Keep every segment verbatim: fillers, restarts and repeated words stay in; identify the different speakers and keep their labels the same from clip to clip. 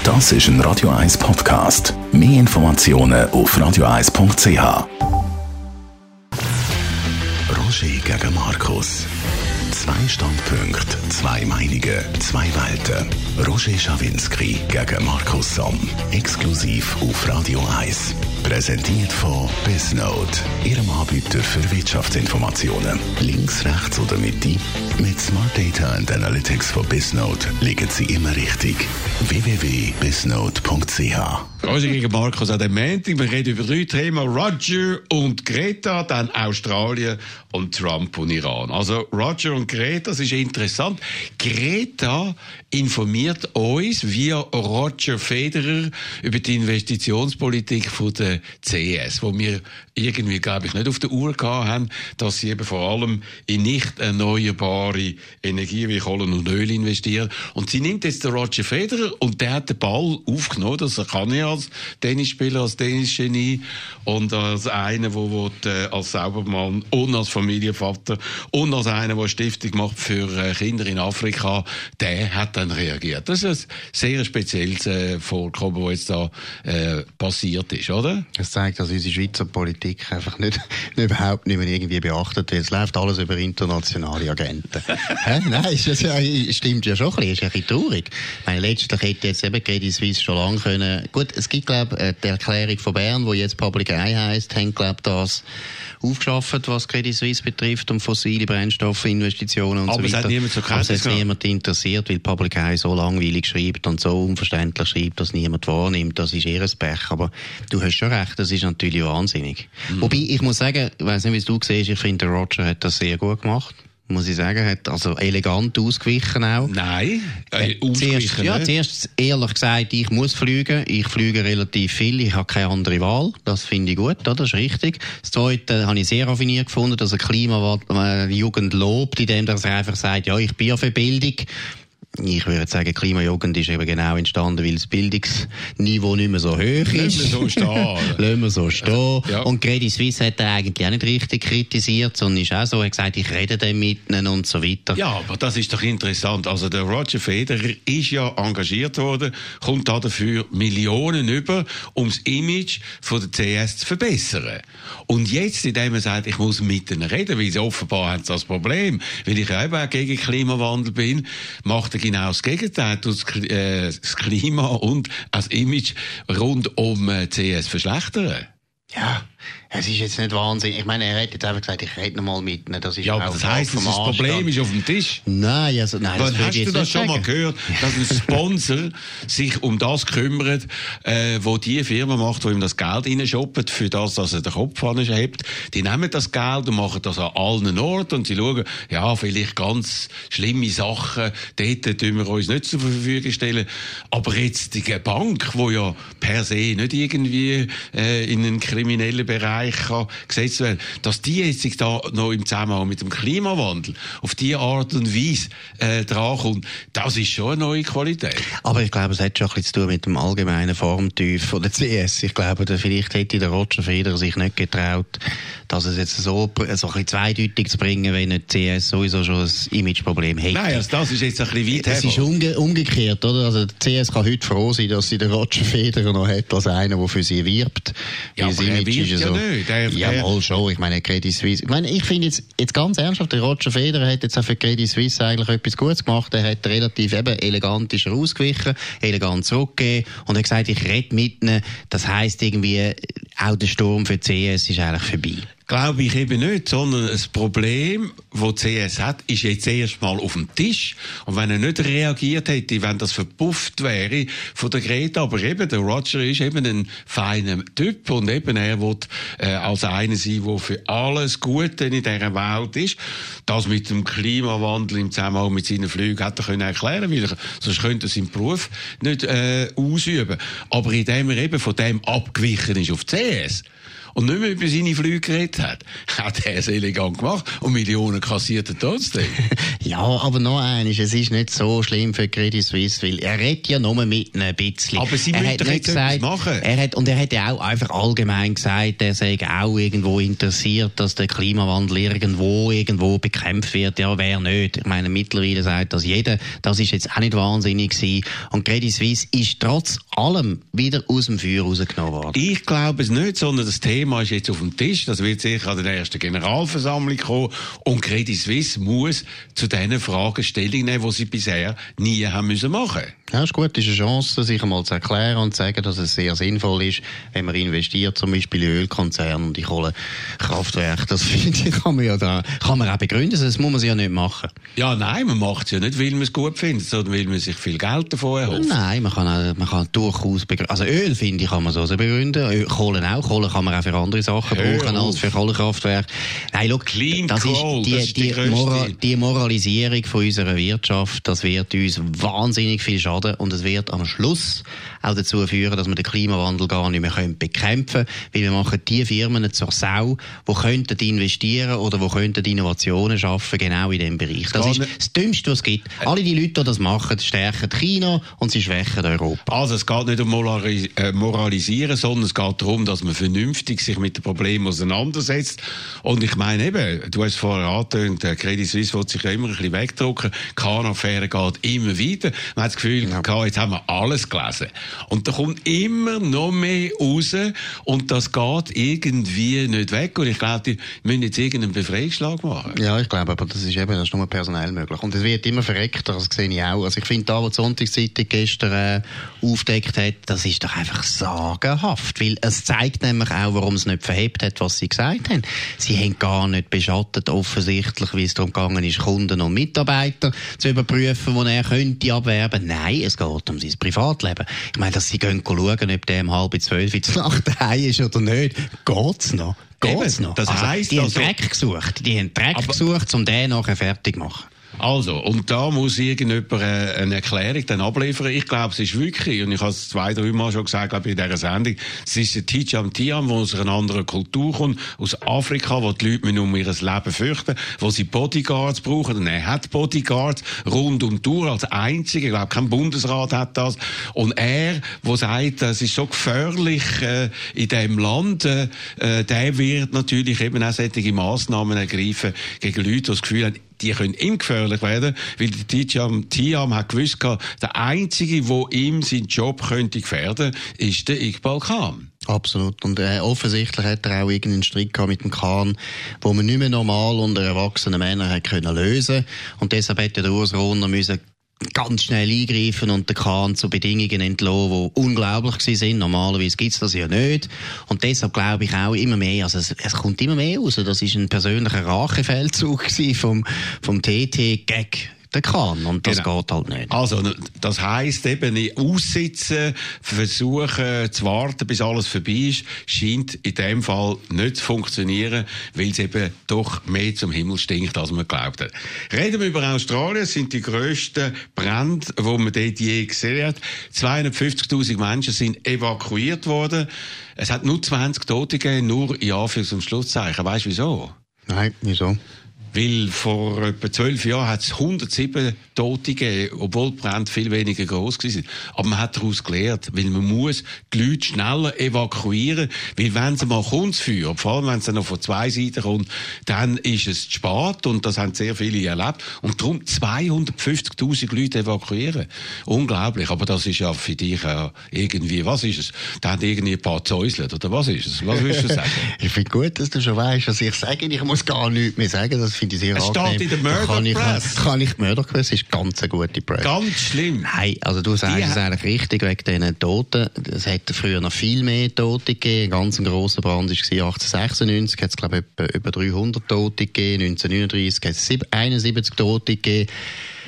Speaker 1: Das ist ein Radio eins Podcast. Mehr Informationen auf radio eins punkt c h. Roger gegen Markus. Zwei Standpunkte, zwei Meinungen, zwei Welten. Roger Schawinski gegen Markus Somm. Exklusiv auf Radio eins. Präsentiert von Bisnote, Ihrem Anbieter für Wirtschaftsinformationen. Links, rechts oder Mitte? Mit Smart Data and Analytics von Bisnote liegen Sie immer richtig. w w w punkt bisnote punkt c h.
Speaker 2: Roger gegen Markus an dem Montag. Wir reden über drei Themen: Roger und Greta, dann Australien und Trump und Iran. Also Roger und Greta, das ist interessant. Greta informiert uns via Roger Federer über die Investitionspolitik von der C S, wo wir irgendwie, glaube ich, nicht auf der Uhr gehabt haben, dass sie eben vor allem in nicht erneuerbare Energie wie Kohlen und Öl investieren. Und sie nimmt jetzt den Roger Federer und der hat den Ball aufgenommen, das kann ich als Tennisspieler, als Tennisgenie und als einer, der will, äh, als Saubermann und als Familienvater und als einer, der eine Stiftung macht für äh, Kinder in Afrika, der hat dann reagiert. Das ist ein sehr spezielles äh, Vorkommen, das jetzt da äh, passiert ist, oder?
Speaker 3: Das zeigt, dass unsere Schweizer Politik einfach nicht, nicht überhaupt nicht mehr irgendwie beachtet wird. Es läuft alles über internationale Agenten. Hä? Nein, ist das ja, stimmt ja schon ein bisschen. Ist ein bisschen traurig. Ich meine, letztlich hätte jetzt eben Credit Suisse schon lange können. Gut, es gibt, glaube ich, die Erklärung von Bern, die jetzt Public Eye heisst, haben, glaube ich, das aufgeschafft, was Credit Suisse betrifft, um fossile Brennstoffinvestitionen und
Speaker 2: aber
Speaker 3: so weiter.
Speaker 2: Aber es hat niemand so
Speaker 3: Aber es hat niemand interessiert, weil Public Eye so langweilig schreibt und so unverständlich schreibt, dass niemand wahrnimmt. Das ist eher ein Pech. Aber du hast schon recht, das ist natürlich wahnsinnig. Mhm. Wobei, ich muss sagen, ich weiss nicht, wie es du siehst, ich finde, der Roger hat das sehr gut gemacht. Muss ich sagen, hat also elegant ausgewichen auch.
Speaker 2: Nein, äh,
Speaker 3: ausgewichen. Zuerst, ja, zuerst ehrlich gesagt, ich muss fliegen. Ich fliege relativ viel. Ich habe keine andere Wahl. Das finde ich gut, oder? Das ist richtig. Das Zweite habe ich sehr raffiniert gefunden, dass er Klimajugend lobt, indem er einfach sagt, ja, ich bin ja für Bildung. Ich würde sagen, Klimajugend ist eben genau entstanden, weil das Bildungsniveau nicht mehr so hoch ist.
Speaker 2: Lassen wir so stehen.
Speaker 3: Lassen wir so stehen.
Speaker 2: Ja.
Speaker 3: Und Credit Suisse hat er eigentlich auch nicht richtig kritisiert, sondern ist auch so, er hat gesagt, ich rede dann mit ihnen und so weiter.
Speaker 2: Ja, aber das ist doch interessant. Also der Roger Federer ist ja engagiert worden, kommt da dafür Millionen über, um das Image von der C S zu verbessern. Und jetzt, indem er sagt, ich muss mit ihnen reden, weil sie offenbar haben das Problem, weil ich ja eben auch gegen Klimawandel bin, macht er genau das Gegenteil, das, äh, das Klima und das Image rund um äh, C S verschlechtern.
Speaker 3: Ja, es ist jetzt nicht Wahnsinn. Ich meine, er hat jetzt einfach gesagt, ich rede noch mal mit ihnen. Das ist
Speaker 2: ja, aber das heisst, das Problem ist auf dem Tisch.
Speaker 3: Nein, also, nein, das
Speaker 2: hast du das schon sagen. mal gehört, dass ein Sponsor sich um das kümmert, äh, wo die Firma macht, wo ihm das Geld reinschoppt, für das, dass er den Kopf anhebt. Die nehmen das Geld und machen das an allen Orten und sie schauen, ja, vielleicht ganz schlimme Sachen, dort tun wir uns nicht zur Verfügung stellen. Aber jetzt die Bank, die ja per se nicht irgendwie äh, in einen kriminellen Bereich kann gesetzt werden, dass die jetzt da noch im Zusammenhang mit dem Klimawandel auf diese Art und Weise äh, drankommt, das ist schon eine neue Qualität.
Speaker 3: Aber ich glaube, es hat schon ein bisschen zu tun mit dem allgemeinen Formtyp von der C S. Ich glaube, vielleicht hätte der Roger Federer sich nicht getraut, dass es jetzt so, so ein bisschen zweideutig zu bringen, wenn eine C S sowieso schon ein Imageproblem hätte.
Speaker 2: Nein, also das ist jetzt ein bisschen weit her.
Speaker 3: Es ist umge- umgekehrt, oder? Also die C S kann heute froh sein, dass sie den Roger Federer noch hat, als einer, der für sie wirbt.
Speaker 2: Ja, aber er wirbt ja so, nicht. Er,
Speaker 3: ja,
Speaker 2: er,
Speaker 3: mal schon. Ich meine, Credit Suisse. Ich meine, ich finde jetzt, jetzt ganz ernsthaft, der Roger Federer hat jetzt auch für Credit Suisse eigentlich etwas Gutes gemacht. Er hat relativ eben elegant ist er ausgewichen, elegant zurückgegeben und hat gesagt, ich rede mit ihnen. Das heisst irgendwie, auch der Sturm für C S ist eigentlich vorbei.
Speaker 2: Glaube ich eben nicht, sondern das Problem, das C S hat, ist jetzt erst mal auf dem Tisch. Und wenn er nicht reagiert hätte, wenn das verpufft wäre von der Greta, aber eben der Roger ist eben ein feiner Typ und eben er will äh, als einer sein, der für alles Gute in dieser Welt ist. Das mit dem Klimawandel im Zusammenhang mit seinen Flügen hätte er können erklären, weil er, sonst könnte er seinen Beruf nicht äh, ausüben. Aber indem er eben von dem abgewichen ist auf C S und nicht mehr über seine Flüge geredet hat, hat er es elegant gemacht und Millionen kassiert er trotzdem.
Speaker 3: Ja, aber noch eines, es ist nicht so schlimm für Credit Suisse, weil er redet ja nur mit ein bisschen.
Speaker 2: Aber sie
Speaker 3: er
Speaker 2: müssen
Speaker 3: hat
Speaker 2: doch
Speaker 3: nicht
Speaker 2: jetzt
Speaker 3: gesagt,
Speaker 2: etwas machen.
Speaker 3: Er hat, und er hat ja auch einfach allgemein gesagt, er sei auch irgendwo interessiert, dass der Klimawandel irgendwo, irgendwo bekämpft wird. Ja, wer nicht? Ich meine, mittlerweile sagt das jeder. Das ist jetzt auch nicht wahnsinnig gewesen. Und Credit Suisse ist trotz allem wieder aus dem Feuer rausgenommen worden.
Speaker 2: Ich glaube es nicht, sondern das Thema ist jetzt auf dem Tisch. Das wird sicher an der ersten Generalversammlung kommen. Und Credit Suisse muss zu diesen Fragen Stellung nehmen, die sie bisher nie haben müssen machen.
Speaker 3: Ja, ist gut, ist eine Chance, sich einmal zu erklären und zu sagen, dass es sehr sinnvoll ist, wenn man investiert, zum Beispiel in Ölkonzerne und in Kohlekraftwerke. Das finde ich, kann man ja da, kann man auch begründen, das muss man ja nicht machen.
Speaker 2: Ja, nein, man macht es ja nicht, weil man es gut findet, sondern weil man sich viel Geld davon erhofft.
Speaker 3: Nein, man kann, auch, man kann durchaus begründen. Also Öl, finde ich, kann man so begründen. Öl, Kohle auch. Kohle kann man auch für andere Sachen Hör brauchen auf. als für Kohlekraftwerke. Nein, look,
Speaker 2: Clean
Speaker 3: das
Speaker 2: Coal,
Speaker 3: ist die,
Speaker 2: das ist die,
Speaker 3: die,
Speaker 2: grösste.
Speaker 3: Mora, die Moralisierung von unserer Wirtschaft, das wird uns wahnsinnig viel schaden und es wird am Schluss auch dazu führen, dass wir den Klimawandel gar nicht mehr bekämpfen können, weil wir machen die Firmen zur Sau, die könnten investieren oder die könnten Innovationen schaffen, genau in diesem Bereich. Das ist das Dümmste, was es gibt. Alle die Leute, die das machen, stärken China und sie schwächen Europa.
Speaker 2: Also es geht nicht um Moralis- äh, Moralisieren, sondern es geht darum, dass man vernünftig sich mit den Problemen auseinandersetzt. Und ich meine eben, du hast vorher angetönt, der Credit Suisse will sich ja immer ein bisschen wegdrücken. Die Kahn-Affäre geht immer weiter. Man hat das Gefühl, ja. jetzt haben wir alles gelesen. Und da kommt immer noch mehr raus und das geht irgendwie nicht weg. Und ich glaube, die müssen jetzt irgendeinen Befreiungsschlag machen.
Speaker 3: Ja, ich glaube, aber das ist eben, das ist nur personell möglich. Und es wird immer verreckter, das sehe ich auch. Also ich finde, da, was die Sonntagszeitung gestern äh, aufgedeckt hat, das ist doch einfach sagenhaft. Weil es zeigt nämlich auch, warum es nicht verhebt hat, was sie gesagt haben. Sie haben gar nicht beschattet, offensichtlich, wie es darum gegangen ist, Kunden und Mitarbeiter zu überprüfen, die er könnte abwerben. Nein, es geht um sein Privatleben. Ich meine, dass sie gehen schauen, ob der um halb zwölf in der Nacht daheim ist oder nicht, geht's noch. Geht's
Speaker 2: Eben,
Speaker 3: noch.
Speaker 2: das
Speaker 3: also,
Speaker 2: heisst
Speaker 3: die
Speaker 2: also,
Speaker 3: haben Dreck gesucht. Die haben Dreck gesucht, um den nachher fertig zu machen.
Speaker 2: Also, und da muss irgendjemand eine Erklärung dann abliefern. Ich glaube, es ist wirklich, und ich habe es zwei, drei Mal schon gesagt, glaube ich, in dieser Sendung, es ist der Tidjam Thiam, der aus einer anderen Kultur kommt, aus Afrika, wo die Leute um ihr Leben fürchten, wo sie Bodyguards brauchen, und er hat Bodyguards rund um die Tour als einziger, ich glaube, kein Bundesrat hat das, und er, der sagt, es ist so gefährlich äh, in diesem Land, äh, der wird natürlich eben auch solche Massnahmen ergreifen gegen Leute, die das Gefühl haben, die können ihm gefährlich werden, weil der Tidjam Thiam hat gewusst, der Einzige, der ihm seinen Job könnte gefährden, ist der Iqbal Khan.
Speaker 3: Absolut. Und äh, offensichtlich hat er auch irgendeinen Streit gehabt mit dem Khan, wo man nicht mehr normal unter erwachsenen Männern hat können lösen. Und deshalb hätte der Urs Rohner müssen ganz schnell eingreifen und den Khan zu Bedingungen entlassen, die unglaublich gewesen sind. Normalerweise gibt's das ja nicht. Und deshalb glaube ich auch immer mehr, also es, es kommt immer mehr raus. Das ist ein persönlicher Rachefeldzug gewesen vom, vom T T gegen den Khan. Und das genau. geht halt nicht.
Speaker 2: Also, das heisst eben, nicht aussitzen, versuchen zu warten, bis alles vorbei ist, scheint in dem Fall nicht zu funktionieren, weil es eben doch mehr zum Himmel stinkt, als man glaubt hat. Reden wir über Australien. Es sind die grössten Brände, die man dort je gesehen hat. zweihundertfünfzigtausend Menschen sind evakuiert worden. Es hat nur zwanzig Tote gegeben, nur in Anführungs- und Schlusszeichen. Weißt du wieso?
Speaker 3: Nein, wieso?
Speaker 2: Weil vor etwa zwölf Jahren hat es hundertsieben Tote gegeben, obwohl die Brände viel weniger gross waren. Aber man hat daraus gelernt, weil man muss die Leute schneller evakuieren, weil wenn es mal kommt, das Feuer, vor allem wenn es dann noch von zwei Seiten kommt, dann ist es zu spät und das haben sehr viele erlebt. Und darum zweihundertfünfzigtausend Leute evakuieren. Unglaublich, aber das ist ja für dich ja irgendwie, was ist es? Da haben irgendwie ein paar Zäuslet, oder was ist es? Was willst du sagen?
Speaker 3: Ich finde gut, dass du schon weißt, was ich sage. Ich muss gar nichts mehr sagen, das finde ich sehr
Speaker 2: es
Speaker 3: angenehm.
Speaker 2: Es steht in der Murder
Speaker 3: kann
Speaker 2: Press.
Speaker 3: Ich, kann ich die Murder Press ist ganz eine gute Press.
Speaker 2: Ganz schlimm.
Speaker 3: Nein, also du sagst es eigentlich richtig wegen diesen Toten. Es hätte früher noch viel mehr Tote gegeben. Ein ganz grosser Brand war achtzehnhundertsechsundneunzig, hat es glaube ich über dreihundert Tote gegeben. neunzehnhundertneununddreißig hat es einundsiebzig Tote gegeben.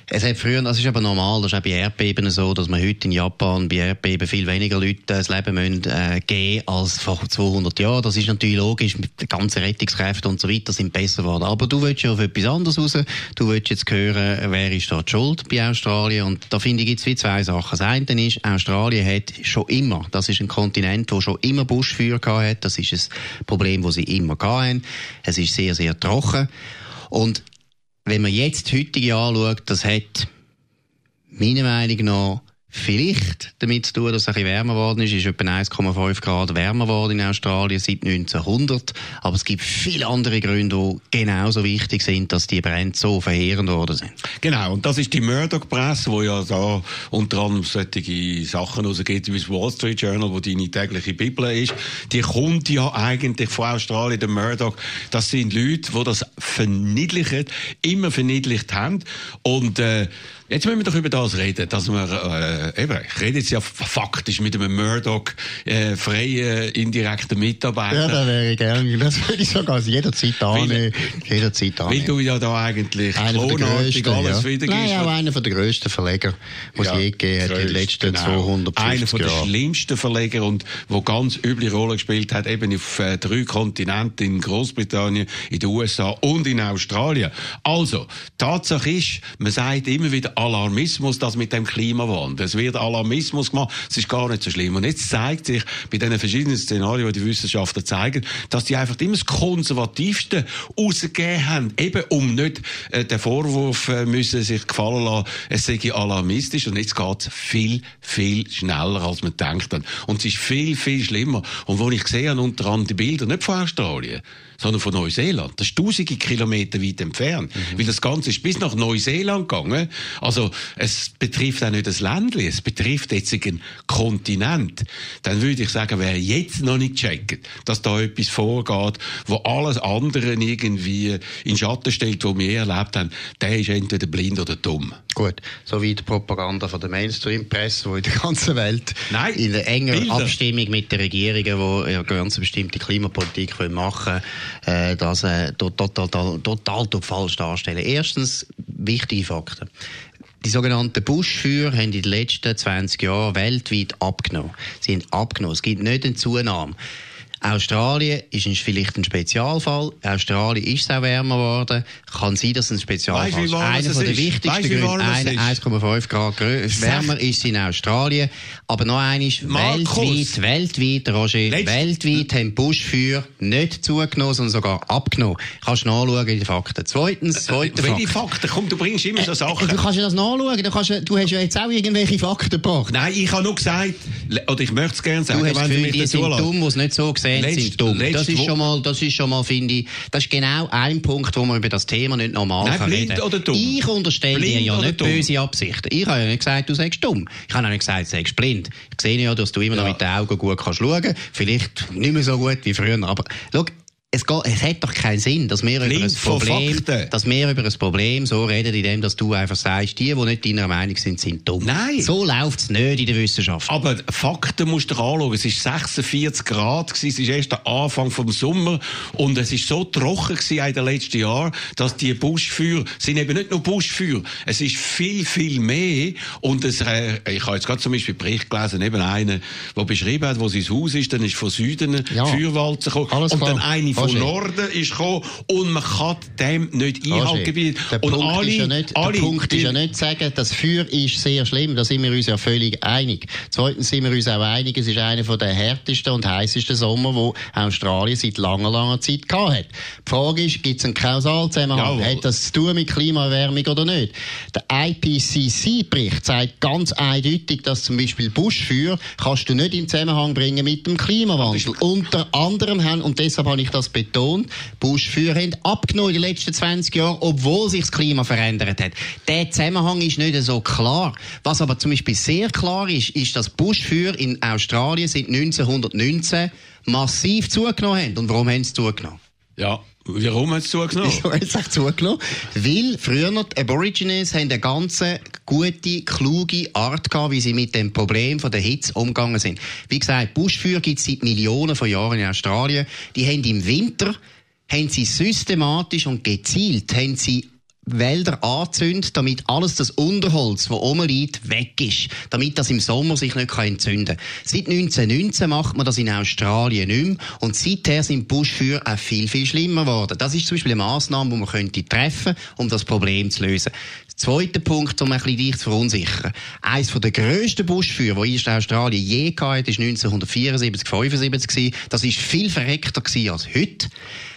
Speaker 3: Es hat früher, das ist aber normal, das ist auch bei Erdbeben so, dass man heute in Japan bei Erdbeben viel weniger Leute das Leben müssen, äh, geben als vor zweihundert Jahren. Das ist natürlich logisch, mit den ganzen Rettungskräften und so weiter sind besser geworden. Aber du willst ja auf etwas anderes raus. Du willst jetzt hören, wer ist da die Schuld bei Australien? Und da finde ich, gibt es wie zwei Sachen. Das eine ist, Australien hat schon immer, das ist ein Kontinent, der schon immer Buschfeuer gehabt hat. Das ist ein Problem, das sie immer gehabt haben. Es ist sehr, sehr trocken. Und wenn man jetzt die heutige anschaut, das hat meiner Meinung nach vielleicht damit zu tun, dass es ein bisschen wärmer geworden ist. Es ist etwa eins Komma fünf Grad wärmer geworden in Australien seit neunzehnhundert. Aber es gibt viele andere Gründe, die genauso wichtig sind, dass die Brände so verheerend geworden sind.
Speaker 2: Genau, und das ist die Murdoch-Presse, die ja da unter anderem solche Sachen rausgeht, wie das Wall Street Journal, wo deine tägliche Bibel ist. Die kommt ja eigentlich von Australien, der Murdoch. Das sind Leute, die das verniedlichen, immer verniedlicht haben. Und äh, jetzt müssen wir doch über das reden, dass wir, äh, eben, ich rede jetzt ja faktisch mit einem Murdoch, äh, freien, indirekten Mitarbeiter.
Speaker 3: Ja, das wäre ich gerne. Das würde ich sogar jederzeit annehmen. Jederzeit annehmen.
Speaker 2: Weil du ja da eigentlich
Speaker 3: klonartig
Speaker 2: alles
Speaker 3: ja.
Speaker 2: wieder
Speaker 3: Nein, auch einer der grössten Verleger, die
Speaker 2: ja,
Speaker 3: es je gegeben hat in den letzten
Speaker 2: genau.
Speaker 3: zweihundertfünfzig Jahren.
Speaker 2: Einer der schlimmsten Verleger und der ganz üble Rolle gespielt hat, eben auf äh, drei Kontinenten, in Großbritannien, in den U S A und in Australien. Also, Tatsache ist, man sagt immer wieder Alarmismus, das mit dem Klimawandel. Es wird Alarmismus gemacht, es ist gar nicht so schlimm. Und jetzt zeigt sich bei diesen verschiedenen Szenarien, die die Wissenschaftler zeigen, dass die einfach immer das Konservativste rausgegeben haben, eben um nicht äh, den Vorwurf äh, müssen sich gefallen lassen, es sei alarmistisch. Und jetzt geht es viel, viel schneller, als man denkt. Und es ist viel, viel schlimmer. Und wo ich gesehen habe, unter anderem die Bilder, nicht von Australien, sondern von Neuseeland. Das ist tausende Kilometer weit entfernt. Mhm. Weil das Ganze ist bis nach Neuseeland gegangen. Also, es betrifft auch nicht das Ländli, es betrifft jetzt einen Kontinent. Dann würde ich sagen, wer jetzt noch nicht checkt, dass da etwas vorgeht, wo alles andere irgendwie in den Schatten stellt, was wir erlebt haben, der ist entweder blind oder dumm.
Speaker 3: Gut, so wie die Propaganda von der Mainstream-Presse, die in der ganzen Welt
Speaker 2: Nein,
Speaker 3: in der engen
Speaker 2: Bilder. Abstimmung
Speaker 3: mit den Regierungen, die ja ganz bestimmte Klimapolitik machen wollen, äh, das äh, total, total, total, total falsch darstellen. Erstens, wichtige Fakten. Die sogenannten Buschfeuer haben in den letzten zwanzig Jahren weltweit abgenommen. Sie haben abgenommen. Es gibt nicht eine Zunahme. Australien ist vielleicht ein Spezialfall. Australien ist auch wärmer geworden. Kann sein, dass es ein Spezialfall ist. Einer von den wichtigsten Gründe. eins Komma fünf Grad wärmer ist in Australien. Aber noch eines, weltweit, weltweit, Roger, Letzt weltweit haben Buschfeuer nicht zugenommen, sondern sogar abgenommen. Kannst du nachschauen in den Fakten. Zweitens, zweiter
Speaker 2: Fakt. Welche Fakten? Komm, du bringst immer so Sachen.
Speaker 3: Du kannst ja das nachschauen. Du, kannst, du hast ja jetzt auch irgendwelche Fakten gebracht.
Speaker 2: Nein, ich habe nur gesagt, oder ich möchte es gerne sagen,
Speaker 3: du hast
Speaker 2: wenn
Speaker 3: Gefühl,
Speaker 2: du mich
Speaker 3: die sind
Speaker 2: zulässt.
Speaker 3: dumm, die es nicht so sehen,
Speaker 2: letzt,
Speaker 3: sind dumm.
Speaker 2: Letzt,
Speaker 3: das ist schon mal, das ist schon mal, finde ich, das ist genau ein Punkt, wo man über das Thema nicht normal
Speaker 2: Nein,
Speaker 3: kann
Speaker 2: blind
Speaker 3: reden.
Speaker 2: Oder dumm?
Speaker 3: Ich unterstelle dir ja nicht dumm. Böse Absichten. Ich habe ja nicht gesagt, du sagst dumm. Ich habe auch nicht gesagt, du sagst blind. Ich sehe ja, dass du immer ja. noch mit den Augen gut kannst schauen. Vielleicht nicht mehr so gut wie früher, aber schau, Es, geht, es hat doch keinen Sinn, dass wir, über ein Problem, dass wir über ein Problem so reden, indem dass du einfach sagst, die, die nicht deiner Meinung sind, sind dumm. Nein. So läuft es nicht in der Wissenschaft.
Speaker 2: Aber Fakten musst du dir anschauen. Es war sechsundvierzig Grad, es ist erst der Anfang vom Sommer und es war so trocken in den letzten Jahren, dass die Buschfeuer, sind eben nicht nur Buschfeuer, es ist viel, viel mehr und es, äh, ich habe jetzt gerade zum Beispiel einen Bericht gelesen, eben einen, der beschrieben hat, wo sein Haus ist, dann ist von Süden ein ja. Feuerwalze gekommen und klar. Dann eine von Roger. Norden ist gekommen und man kann dem nicht Einhalt gebieten.
Speaker 3: Der,
Speaker 2: und
Speaker 3: Punkt,
Speaker 2: alle,
Speaker 3: ist ja nicht,
Speaker 2: alle,
Speaker 3: der Punkt ist ja nicht zu sagen, das Feuer ist sehr schlimm, da sind wir uns ja völlig einig. Zweitens sind wir uns auch einig, es ist einer der härtesten und heißesten Sommer, die Australien seit langer, langer Zeit gehabt hat. Die Frage ist, gibt es einen Kausalzusammenhang? Hat das zu tun mit Klimaerwärmung oder nicht? Der I P C C-Bericht sagt ganz eindeutig, dass zum Beispiel Buschfeuer kannst du nicht in Zusammenhang bringen mit dem Klimawandel. Unter anderem haben, und deshalb habe ich das betont, Buschfeuer haben abgenommen in den letzten zwanzig Jahren, obwohl sich das Klima verändert hat. Der Zusammenhang ist nicht so klar. Was aber zum Beispiel sehr klar ist, ist, dass Buschfeuer in Australien seit neunzehnhundertneunzehn massiv zugenommen haben. Und warum haben sie zugenommen?
Speaker 2: Ja. Warum hat es zugenommen?
Speaker 3: Wieso hat es sich zugenommen? Weil früher die Aborigines haben eine ganz gute, kluge Art gehabt, wie sie mit dem Problem von der Hitze umgegangen sind. Wie gesagt, Buschfeuer gibt es seit Millionen von Jahren in Australien. Die haben im Winter, haben sie systematisch und gezielt, haben sie Wälder anzünden, damit alles das Unterholz, das oben liegt, weg ist. Damit das im Sommer sich nicht entzünden kann. Seit neunzehnhundertneunzehn macht man das in Australien nicht mehr. Und seither sind Buschfeuer auch viel, viel schlimmer geworden. Das ist zum Beispiel eine Massnahme, die man könnte treffen, um das Problem zu lösen. Zweiter Punkt, um ein bisschen dich zu verunsichern. Eines der grössten Buschfeuer, die Australien je hatte, war neunzehnhundertvierundsiebzig, fünfundsiebzig. Das war viel verreckter als heute.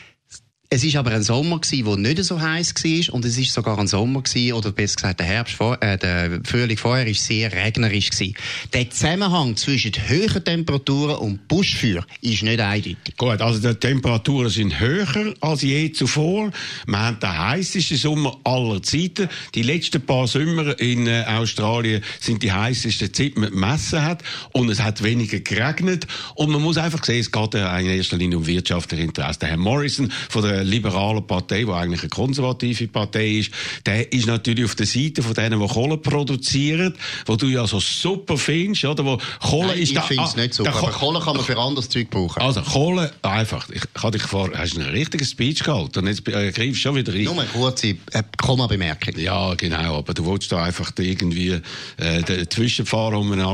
Speaker 3: Es war aber ein Sommer, der nicht so heiß war, und es war sogar ein Sommer, oder besser gesagt, der Herbst vor, äh, der Frühling vorher war sehr regnerisch gewesen. Der Zusammenhang zwischen hohen Temperaturen und Buschfeuer ist nicht eindeutig.
Speaker 2: Gut, also die Temperaturen sind höher als je zuvor. Wir haben den heißesten Sommer aller Zeiten. Die letzten paar Sommer in äh, Australien sind die heißesten Zeit, die man gemessen hat. Und es hat weniger geregnet. Und man muss einfach sehen, es geht ja in erster Linie um wirtschaftliche Interessen. Der Herr Morrison von der liberalen Partei, die eigentlich eine konservative Partei ist, der ist natürlich auf der Seite von denen, die Kohle produzieren, wo du ja so super findest, oder? Wo Kohle
Speaker 3: Nein,
Speaker 2: ist
Speaker 3: ich
Speaker 2: da,
Speaker 3: finde es nicht super,
Speaker 2: da,
Speaker 3: aber Kohle kann man für anderes Zeug brauchen.
Speaker 2: Also Kohle, einfach, ich kann dich vor, hast du einen richtigen Speech gehalten und jetzt äh, greifst du schon wieder rein.
Speaker 3: Nur eine kurze äh, Komma-Bemerkung.
Speaker 2: Ja, genau, aber du willst da einfach irgendwie äh, dazwischenfahren, um eine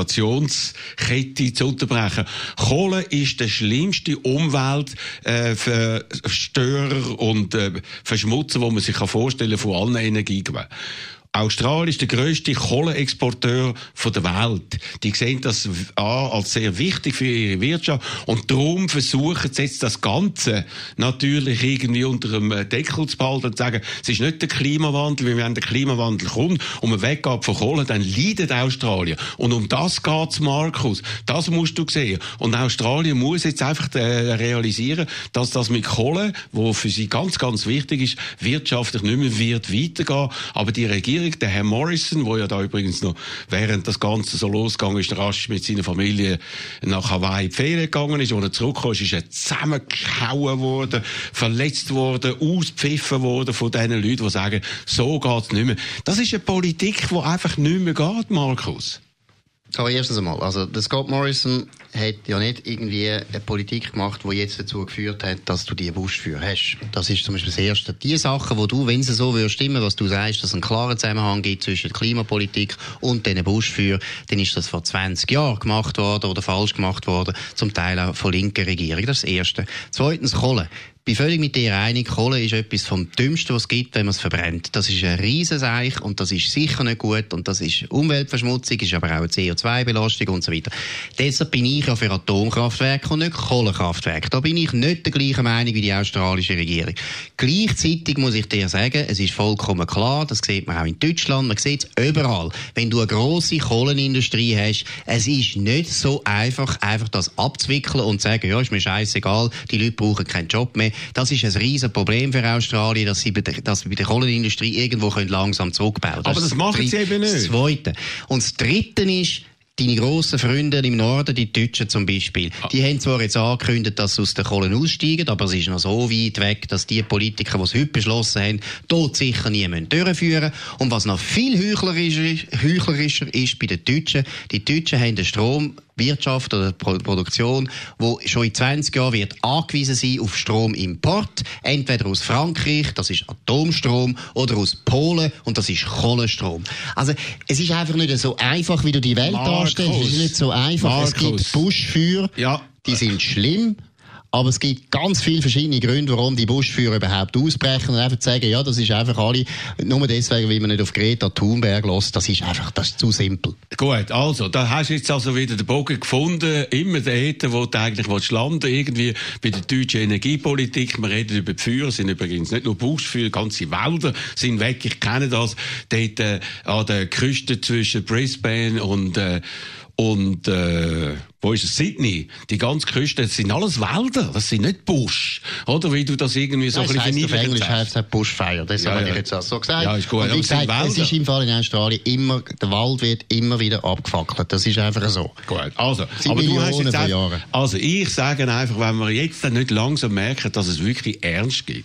Speaker 2: Argumentationskette zu unterbrechen. Kohle ist der schlimmste Umwelt äh, für Störer und äh, Verschmutzer, die man sich vorstellen kann von allen Energiequellen. Australien ist der grösste Kohleexporteur der Welt. Die sehen das an als sehr wichtig für ihre Wirtschaft und darum versuchen sie jetzt das Ganze natürlich irgendwie unter dem Deckel zu behalten und zu sagen, es ist nicht der Klimawandel, weil wenn der Klimawandel kommt und man weggeht von Kohle, dann leidet Australien. Und um das geht's, Markus. Das musst du sehen. Und Australien muss jetzt einfach äh, realisieren, dass das mit Kohle, wo für sie ganz, ganz wichtig ist, wirtschaftlich nicht mehr wird weitergehen. Aber die Regierung, der Herr Morrison, der ja da übrigens noch, während das Ganze so losgegangen ist, rasch mit seiner Familie nach Hawaii in die Ferien gegangen ist, als er zurückgekommen ist, ist er zusammengehauen worden, verletzt worden, ausgepfiffen worden von diesen Leuten, die sagen, so geht's nicht mehr. Das ist eine Politik, die einfach nicht mehr geht, Markus.
Speaker 3: Aber erstens einmal, also der Scott Morrison hat ja nicht irgendwie eine Politik gemacht, die jetzt dazu geführt hat, dass du die Buschfeuer hast. Das ist zum Beispiel das Erste. Die Sachen, wo du, wenn sie so würden stimmen, was du sagst, dass es einen klaren Zusammenhang gibt zwischen der Klimapolitik und diesen Buschfeuer, dann ist das vor zwanzig Jahren gemacht worden oder falsch gemacht worden, zum Teil auch von linken Regierungen. Das ist das Erste. Zweitens, Kohle. Ich bin völlig mit dir einig, Kohle ist etwas vom Dümmsten, was es gibt, wenn man es verbrennt. Das ist ein Riesenseich und das ist sicher nicht gut und das ist Umweltverschmutzung, ist aber auch eine C O zwei Belastung und so weiter. Deshalb bin ich ja für Atomkraftwerke und nicht Kohlekraftwerke. Da bin ich nicht der gleichen Meinung wie die australische Regierung. Gleichzeitig muss ich dir sagen, es ist vollkommen klar, das sieht man auch in Deutschland, man sieht es überall. Wenn du eine grosse Kohlenindustrie hast, es ist nicht so einfach, einfach das abzuwickeln und zu sagen, ja, ist mir scheißegal, die Leute brauchen keinen Job mehr. Das ist ein riesen Problem für Australien, dass sie bei der, dass sie bei der Kohlenindustrie irgendwo können langsam zurückbauen können.
Speaker 2: Aber das, das machen sie eben nicht.
Speaker 3: Das Zweite. Und das Dritte ist, deine grossen Freunde im Norden, die Deutschen zum Beispiel, ah. die haben zwar jetzt angekündigt, dass sie aus der Kohle aussteigen, aber es ist noch so weit weg, dass die Politiker, die es heute beschlossen haben, dort sicher nie durchführen müssen. Und was noch viel heuchlerischer, heuchlerischer ist bei den Deutschen, die Deutschen haben den Strom Wirtschaft oder Produktion, wo schon in zwanzig Jahren wird angewiesen sein auf Stromimport, entweder aus Frankreich, das ist Atomstrom, oder aus Polen, und das ist Kohlenstrom. Also es ist einfach nicht so einfach, wie du die Welt
Speaker 2: Markus,
Speaker 3: darstellst. Es ist nicht so einfach.
Speaker 2: Markus.
Speaker 3: Es gibt Buschfeuer,
Speaker 2: ja.
Speaker 3: die sind schlimm. Aber es gibt ganz viele verschiedene Gründe, warum die Buschfeuer überhaupt ausbrechen. Und einfach zu sagen, ja, das ist einfach alle, nur deswegen, weil man nicht auf Greta Thunberg lässt, das ist einfach, das ist zu simpel.
Speaker 2: Gut, also, da hast du jetzt also wieder den Bogen gefunden, immer dort, wo du eigentlich willst landen, irgendwie bei der deutschen Energiepolitik. Wir reden über die Feuer, sind übrigens nicht nur Buschfeuer, ganze Wälder sind weg, ich kenne das, dort äh, an der Küste zwischen Brisbane und, äh, und, äh, wo ist es? Sydney. Die ganze Küste, das sind alles Wälder, das sind nicht Busch. Oder wie du das irgendwie so
Speaker 3: Nein,
Speaker 2: ein bisschen
Speaker 3: verniedlicht hast. Auf Englisch
Speaker 2: hast.
Speaker 3: heisst es Bushfire, das
Speaker 2: ja,
Speaker 3: habe
Speaker 2: ja.
Speaker 3: ich jetzt auch so gesagt.
Speaker 2: Ja, ist gut.
Speaker 3: Und wie gesagt, es ist im Fall in Australien immer, der Wald wird immer wieder abgefackelt. Das ist einfach so.
Speaker 2: Gut, also,
Speaker 3: aber
Speaker 2: aber du hast jetzt
Speaker 3: auch,
Speaker 2: also ich sage einfach, wenn wir jetzt dann nicht langsam merken, dass es wirklich ernst gibt,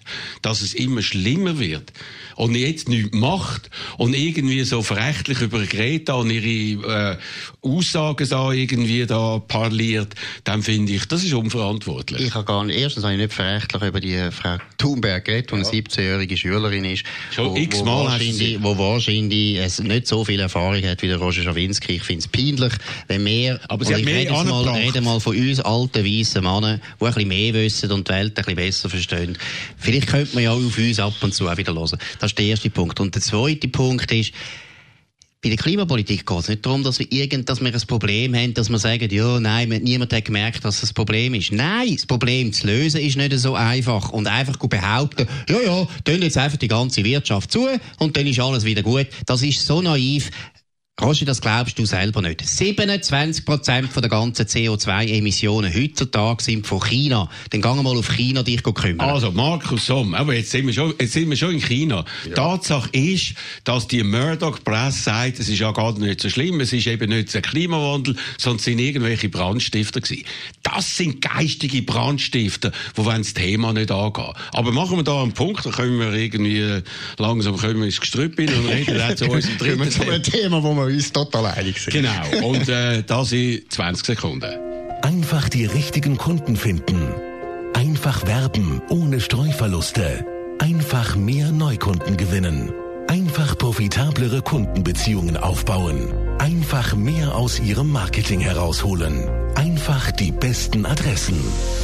Speaker 2: dass es immer schlimmer wird und jetzt nichts macht und irgendwie so verächtlich über Greta und ihre äh, Aussagen da irgendwie da parliert, dann finde ich, das ist unverantwortlich.
Speaker 3: Ich habe gar nicht, erstens habe ich nicht verächtlich über die Frau Thunberg geredet, die ja. eine siebzehnjährige Schülerin ist,
Speaker 2: Schon
Speaker 3: wo,
Speaker 2: x-mal
Speaker 3: wo wahrscheinlich, wo wahrscheinlich es nicht so viel Erfahrung hat wie der Roger Schawinski. Ich finde es peinlich, wenn wir,
Speaker 2: aber sie hat
Speaker 3: ich
Speaker 2: mehr
Speaker 3: rede, mal, rede mal von uns alten, weissen Männern, die ein bisschen mehr wissen und die Welt ein bisschen besser verstehen. Vielleicht könnte man ja auf uns ab und zu auch wieder hören. Das ist der erste Punkt. Und der zweite Punkt ist, bei der Klimapolitik geht es nicht darum, dass wir, irgend, dass wir ein Problem haben, dass wir sagen, ja, nein, niemand hat gemerkt, dass es ein Problem ist. Nein, das Problem zu lösen ist nicht so einfach. Und einfach behaupten, ja, ja, tun jetzt einfach die ganze Wirtschaft zu und dann ist alles wieder gut. Das ist so naiv. Roger, das glaubst du selber nicht. siebenundzwanzig Prozent der ganzen C O zwei Emissionen heutzutage sind von China. Dann geh mal auf China dich kümmern.
Speaker 2: Also, Markus Somm, aber jetzt sind wir schon, jetzt sind wir schon in China. Ja. Tatsache ist, dass die Murdoch-Presse sagt, es ist ja gar nicht so schlimm, es ist eben nicht der Klimawandel, sondern es sind irgendwelche Brandstifter gewesen. Das sind geistige Brandstifter, die wollen das Thema nicht angehen. Aber machen wir da einen Punkt, dann können wir irgendwie langsam können wir ins Gestrüpp hin und reden auch zu unserem dritten
Speaker 3: Thema. Thema, wo wir uns total einig sind.
Speaker 2: Genau, und äh, das in zwanzig Sekunden.
Speaker 1: Einfach die richtigen Kunden finden. Einfach werben ohne Streuverluste. Einfach mehr Neukunden gewinnen. Einfach profitablere Kundenbeziehungen aufbauen. Einfach mehr aus Ihrem Marketing herausholen. Einfach die besten Adressen.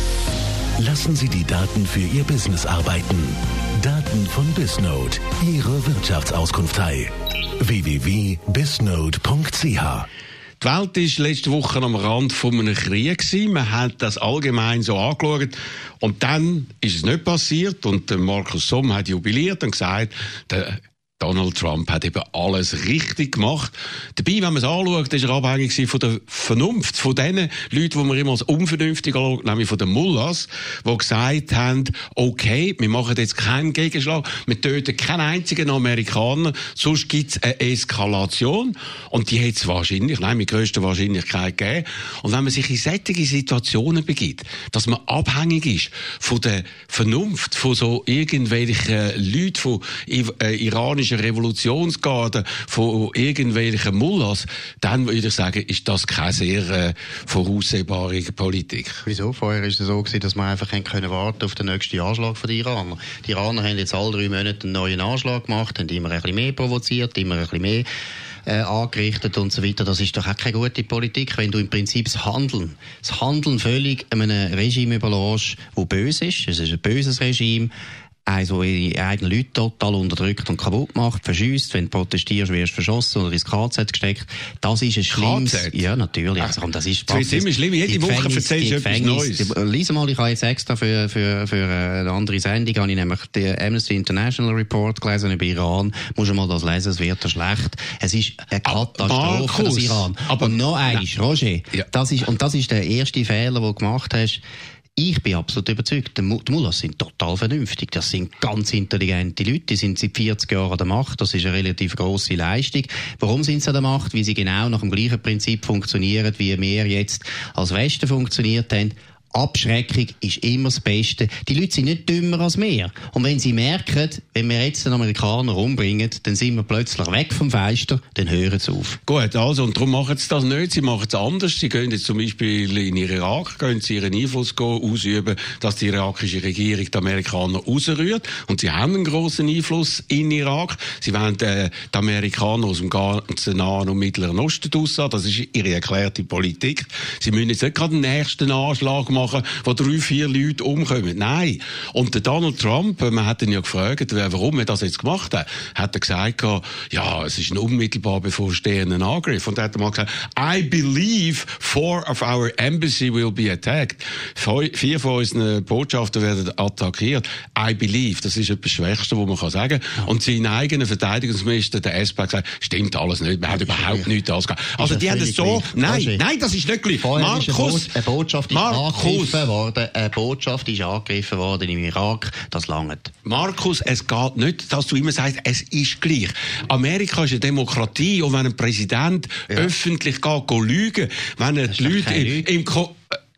Speaker 1: Lassen Sie die Daten für Ihr Business arbeiten. Daten von Bisnode, Ihre Wirtschaftsauskunftei. w w w punkt bisnode punkt c h.
Speaker 2: Die Welt war letzte Woche am Rand von einem Krieg. Man hat das allgemein so angeschaut. Und dann ist es nicht passiert. Und der Markus Somm hat jubiliert und gesagt, der Donald Trump hat eben alles richtig gemacht. Dabei, wenn man es anschaut, ist er abhängig von der Vernunft, von den Leuten, die man immer als unvernünftig anschaut, nämlich von den Mullahs, die gesagt haben, okay, wir machen jetzt keinen Gegenschlag, wir töten keinen einzigen Amerikaner, sonst gibt es eine Eskalation. Und die hat es wahrscheinlich, nein, mit grösster Wahrscheinlichkeit gegeben. Und wenn man sich in solche Situationen begibt, dass man abhängig ist von der Vernunft, von so irgendwelchen Leuten, von äh, iranischen Revolutionsgarden, von irgendwelchen Mullahs, dann würde ich sagen, ist das keine sehr äh, voraussehbare Politik.
Speaker 3: Wieso? Vorher war es so gewesen, dass man einfach können warten auf den nächsten Anschlag von den Iranern. Die Iraner haben jetzt alle drei Monate einen neuen Anschlag gemacht, haben immer ein bisschen mehr provoziert, immer ein bisschen mehr äh, angerichtet und so weiter. Das ist doch auch keine gute Politik, wenn du im Prinzip das Handeln, das Handeln völlig einem Regime überlässt, das böse ist. Es ist ein böses Regime. Also ihre eigenen Leute total unterdrückt und kaputt macht, verschiesst, wenn du protestierst, wirst du verschossen oder ins K Z gesteckt. Das ist ein schlimmes...
Speaker 2: K Z?
Speaker 3: Ja, natürlich. Also, das ist
Speaker 2: das ist immer schlimm. Jede Woche erzählst du etwas Neues.
Speaker 3: Lies mal, ich habe jetzt extra für, für, für eine andere Sendung, habe ich nämlich den Amnesty International Report gelesen über Iran. Musst du mal das lesen, es wird schlecht. Es ist eine Katastrophe für das Iran. Aber und noch eins, Roger, ja. das ist, und das ist der erste Fehler, den du gemacht hast. Ich bin absolut überzeugt, die Mullahs sind total vernünftig. Das sind ganz intelligente Leute, die sind seit vierzig Jahren an der Macht. Das ist eine relativ grosse Leistung. Warum sind sie an der Macht? Weil sie genau nach dem gleichen Prinzip funktionieren, wie wir jetzt als Westen funktioniert haben. Abschreckung ist immer das Beste. Die Leute sind nicht dümmer als wir. Und wenn sie merken, wenn wir jetzt den Amerikaner umbringen, dann sind wir plötzlich weg vom Fenster, dann hören sie auf.
Speaker 2: Gut, also, und darum machen sie das nicht. Sie machen es anders. Sie gehen jetzt zum Beispiel in den Irak, gehen sie ihren Einfluss ausüben, dass die irakische Regierung die Amerikaner rausrührt. Und sie haben einen grossen Einfluss in Irak. Sie wollen äh, die Amerikaner aus dem ganzen Nahen und Mittleren Osten raushaben. Das ist ihre erklärte Politik. Sie müssen jetzt nicht gerade den nächsten Anschlag machen, machen, wo drei, vier Leute umkommen. Nein. Und der Donald Trump, man hat ihn ja gefragt, warum er das jetzt gemacht hat, hat er gesagt, ja, es ist ein unmittelbar bevorstehender Angriff. Und er hat mal gesagt, I believe four of our embassy will be attacked. Vier von unseren Botschaften werden attackiert. I believe, das ist etwas Schwächste, was man kann sagen kann. Und sein eigener Verteidigungsminister, der S P, hat gesagt, stimmt alles nicht, man hat überhaupt nichts ausgegeben. Also die haben es so, nein, nein, das ist nicht gleich.
Speaker 3: Markus, eine Botschaft angegriffen worden, eine Botschaft ist angegriffen worden im Irak, das langt.
Speaker 2: Markus, es geht nicht, dass du immer sagst, es ist gleich. Amerika ist eine Demokratie und wenn ein Präsident ja. öffentlich geht, geht lügen, wenn er die Leute im, im Ko-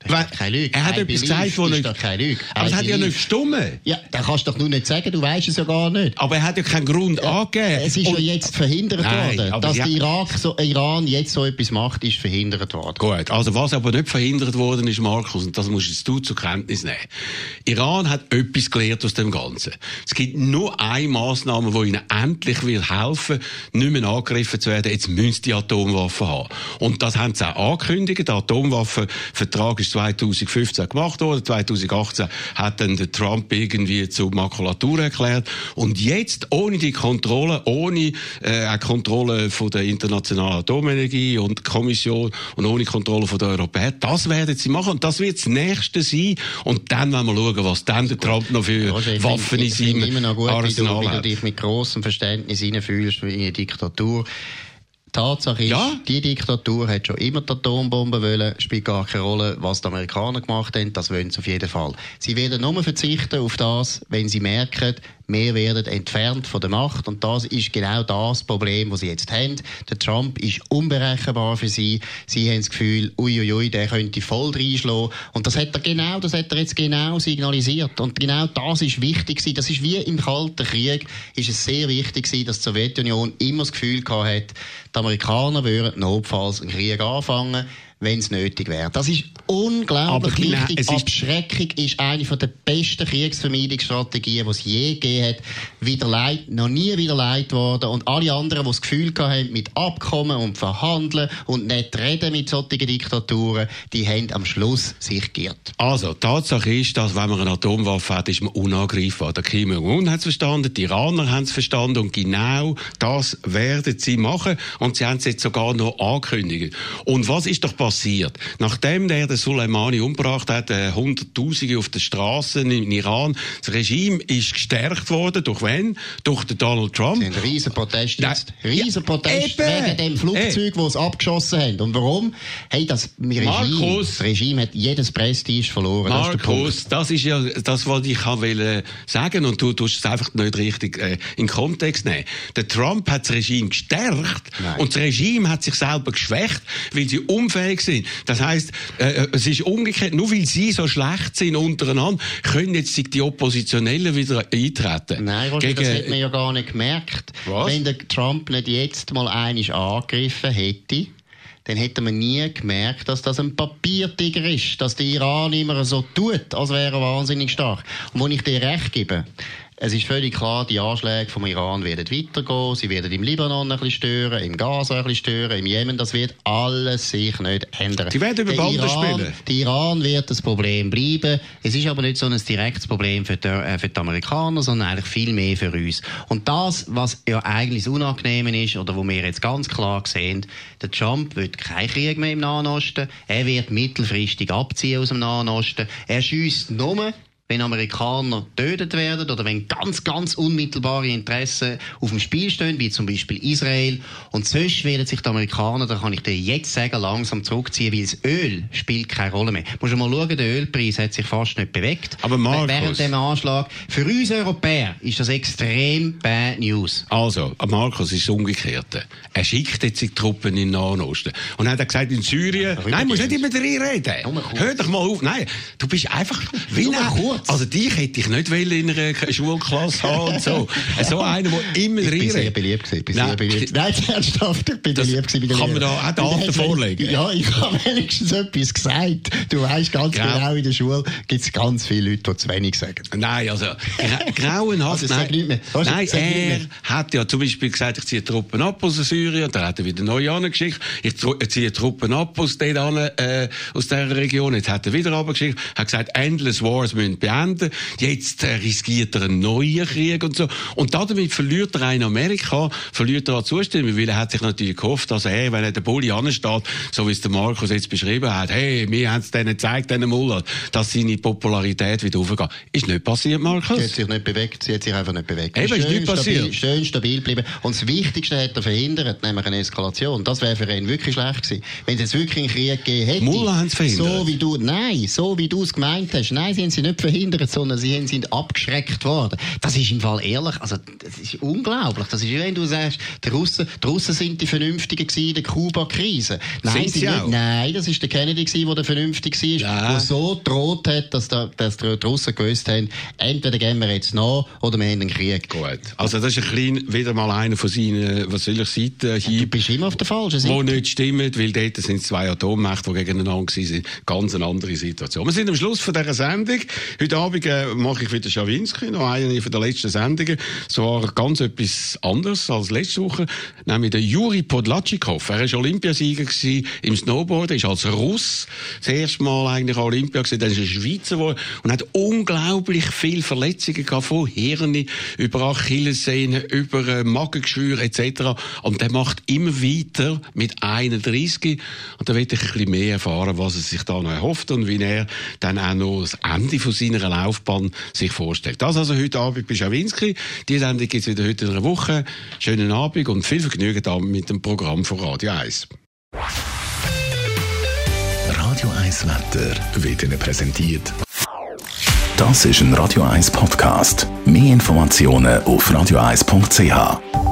Speaker 3: Das ist doch keine Lüge.
Speaker 2: Er hat
Speaker 3: I
Speaker 2: etwas
Speaker 3: believe
Speaker 2: gesagt, wo
Speaker 3: ist
Speaker 2: nicht...
Speaker 3: doch keine Lüge.
Speaker 2: Aber es hat ja nicht gestimmt.
Speaker 3: Ja, das kannst du doch nur nicht sagen, du weißt es ja gar nicht.
Speaker 2: Aber er hat ja keinen Grund ja, angegeben.
Speaker 3: Es ist
Speaker 2: Und
Speaker 3: ja jetzt verhindert
Speaker 2: Nein,
Speaker 3: worden. Dass
Speaker 2: ja.
Speaker 3: der Irak so, Iran jetzt so etwas macht, ist verhindert worden.
Speaker 2: Gut, also was aber nicht verhindert worden ist, Markus, und das musst du zur Kenntnis nehmen. Iran hat etwas gelernt aus dem Ganzen. Es gibt nur eine Massnahme, die ihnen endlich wird helfen, nicht mehr angegriffen zu werden. Jetzt müssen sie die Atomwaffen haben. Und das haben sie auch angekündigt. Der Atomwaffenvertrag ist zweitausendfünfzehn gemacht worden. zweitausendachtzehn hat dann der Trump irgendwie zur Makulatur erklärt. Und jetzt, ohne die Kontrolle, ohne äh, Kontrolle von der Internationalen Atomenergie und Kommission und ohne Kontrolle von der Europäer, das werden sie machen. Und das wird das Nächste sein. Und dann werden wir schauen, was dann der Trump noch für ja, Waffen in seinem
Speaker 3: immer noch gut,
Speaker 2: Arsenal
Speaker 3: wie du, wie
Speaker 2: hat.
Speaker 3: du dich mit grossem Verständnis hineinfühlst in eine Diktatur. Tatsache ist,
Speaker 2: ja?
Speaker 3: die Diktatur hat schon immer die Atombombe wollen, spielt gar keine Rolle, was die Amerikaner gemacht haben, das wollen sie auf jeden Fall. Sie werden nur verzichten auf das, wenn sie merken, wir werden entfernt von der Macht, und das ist genau das Problem, das sie jetzt haben. Der Trump ist unberechenbar für sie. Sie haben das Gefühl, uiuiui, der könnte voll reinschlagen. Und das hat er genau, das hat er jetzt genau signalisiert. Und genau das ist wichtig gewesen. Das ist wie im Kalten Krieg, ist es sehr wichtig gewesen, dass die Sowjetunion immer das Gefühl gehabt hat, die Amerikaner würden notfalls einen Krieg anfangen, wenn es nötig wäre. Das ist unglaublich
Speaker 2: aber
Speaker 3: wichtig.
Speaker 2: Ist
Speaker 3: Abschreckung ist eine der besten Kriegsvermeidungsstrategien, die es je gegeben hat. Wieder leid, noch nie wieder leid worden. Und alle anderen, die das Gefühl haben, mit Abkommen und Verhandeln und nicht reden mit solchen Diktaturen, die haben am Schluss sich geirrt.
Speaker 2: Also, Tatsache ist, dass wenn man eine Atomwaffe hat, ist man unangreifbar. Der Kim Jong-un hat es verstanden, die Iraner haben es verstanden, und genau das werden sie machen. Und sie haben es jetzt sogar noch angekündigt. Und was ist doch passiert? Passiert. Nachdem der den Soleimani umgebracht hat, äh, Hunderttausende auf den Straßen im Iran, das Regime ist gestärkt worden. Durch wen? Durch den Donald Trump.
Speaker 3: Sie haben einen riesen Protest jetzt.
Speaker 2: Nein.
Speaker 3: Riesen Protest
Speaker 2: ja,
Speaker 3: wegen dem Flugzeug, das sie abgeschossen haben. Und warum? Hey, das Regime,
Speaker 2: Markus,
Speaker 3: das Regime hat jedes Prestige verloren.
Speaker 2: Markus, das ist, das ist ja das, was ich wollte sagen, und du tust es einfach nicht richtig äh, in den Kontext nehmen. Der Trump hat das Regime gestärkt. Nein. Und das Regime hat sich selber geschwächt, weil sie unfähig sind. Das heisst, äh, es ist umgekehrt, nur weil sie so schlecht sind untereinander, können jetzt die Oppositionellen wieder eintreten.
Speaker 3: Nein, Roger,
Speaker 2: Gegen,
Speaker 3: das hat man ja gar nicht gemerkt.
Speaker 2: Was?
Speaker 3: Wenn der Trump nicht jetzt mal einmal angegriffen hätte, dann hätte man nie gemerkt, dass das ein Papiertiger ist, dass der Iran immer so tut, als wäre er wahnsinnig stark. Und wo ich dir recht gebe, es ist völlig klar, die Anschläge vom Iran werden weitergehen. Sie werden im Libanon ein bisschen stören, im Gaza ein bisschen stören, im Jemen. Das wird alles sich nicht ändern.
Speaker 2: Sie werden über Bande spielen.
Speaker 3: Der Iran wird das Problem bleiben. Es ist aber nicht so ein direktes Problem für die, äh, für die Amerikaner, sondern eigentlich viel mehr für uns. Und das, was ja eigentlich das Unangenehme ist, oder wo wir jetzt ganz klar sehen, der Trump will keinen Krieg mehr im Nahen Osten. Er wird mittelfristig abziehen aus dem Nahen Osten. Er schiesst nur, wenn Amerikaner getötet werden oder wenn ganz, ganz unmittelbare Interessen auf dem Spiel stehen, wie zum Beispiel Israel. Und sonst werden sich die Amerikaner, da kann ich dir jetzt sagen, langsam zurückziehen, weil das Öl spielt keine Rolle mehr. Du musst mal schauen, der Ölpreis hat sich fast nicht bewegt.
Speaker 2: Aber Markus,
Speaker 3: während dem Anschlag. Für uns Europäer ist das extrem bad news.
Speaker 2: Also, Markus, ist das Umgekehrte. Er schickt jetzt die Truppen in den Nahen Osten. Und dann hat er gesagt, in Syrien, ja, nein, musst nicht immer reinreden. Hör doch mal auf. Nein, du bist einfach, wie
Speaker 3: kurz.
Speaker 2: Also dich hätte ich nicht in einer Schulklasse haben und so. So einer, der immer
Speaker 3: redet. Ich bin
Speaker 2: redet.
Speaker 3: sehr beliebt gewesen. Ich bin sehr beliebt. Nein, ernsthaft, ich bin beliebt gewesen.
Speaker 2: Kann man da auch Daten vorlegen?
Speaker 3: Ja, ich habe wenigstens etwas gesagt. Du weißt ganz Grau. genau, in der Schule gibt es ganz viele Leute, die zu wenig sagen.
Speaker 2: Nein, also grauenhaft.
Speaker 3: Also,
Speaker 2: nein, nein er hat ja zum Beispiel gesagt, ich ziehe Truppen ab aus Syrien, dann hat er wieder neue angeschickt. Ich ziehe Truppen ab aus, dort an, äh, aus dieser Region. Jetzt hat er wieder abgeschickt, hat gesagt, endless wars müssen beenden. Jetzt äh, riskiert er einen neuen Krieg und so. Und damit verliert er in Amerika, verliert er an Zustimmung, weil er hat sich natürlich gehofft, dass er, wenn er den Bulli ansteht, so wie es der Markus jetzt beschrieben hat, hey, wir haben es denen gezeigt, diesen Mullern, dass seine Popularität wieder hochgeht. Ist nicht passiert, Markus?
Speaker 3: Sie hat sich nicht bewegt, sie hat sich einfach nicht bewegt.
Speaker 2: Eben, ist nicht passiert.
Speaker 3: Stabil, schön stabil geblieben. Und das Wichtigste hat er verhindert, nämlich eine Eskalation. Das wäre für ihn wirklich schlecht gewesen. Wenn es jetzt wirklich einen Krieg gegeben hätte.
Speaker 2: Muller haben es verhindert.
Speaker 3: So wie du, nein, so wie du es gemeint hast. Nein, sie haben sie nicht verhindert. verhindert, sondern sie sind abgeschreckt worden. Das ist im Fall ehrlich, also das ist unglaublich. Das ist, wenn du sagst, die Russen, die Russen sind die Vernünftigen in der Kuba-Krise. Nein,
Speaker 2: sie
Speaker 3: nicht, nein, das ist der Kennedy gewesen, der der vernünftig war, ja. Der so droht hat, dass, da, dass die Russen gewusst haben, entweder gehen wir jetzt nach oder wir haben einen Krieg.
Speaker 2: Gut. Also das ist ein klein, wieder mal einer von seinen, was soll ich Seiten hier.
Speaker 3: Du bist immer auf der falschen Seite.
Speaker 2: Wo nicht stimmt, weil dort sind zwei Atommächte, die gegeneinander waren. Ganz eine andere Situation. Wir sind am Schluss von dieser Sendung. Heute Abend äh, mache ich wieder Schawinski, noch eine von der letzten Sendungen. So war ganz etwas anderes als letzte Woche. Nämlich der Juri Podlatschikow. Er war Olympiasieger im Snowboard, ist als Russ das erste Mal eigentlich an Olympia gewesen, dann ist er Schweizer geworden und hat unglaublich viele Verletzungen gehabt, von Hirn über Achillessehnen, über äh, Magengeschwür et cetera. Und der macht immer weiter mit einunddreißig. Und da will ich ein bisschen mehr erfahren, was er sich da noch erhofft und wie er dann auch noch das Ende von seiner Laufbahn sich vorstellt. Das also heute Abend bei Schawinski. Die Sendung gibt es wieder heute in einer Woche. Schönen Abend und viel Vergnügen da mit dem Programm von Radio eins.
Speaker 1: Radio eins Wetter wird Ihnen präsentiert. Das ist ein Radio eins Podcast. Mehr Informationen auf radio eins punkt c h.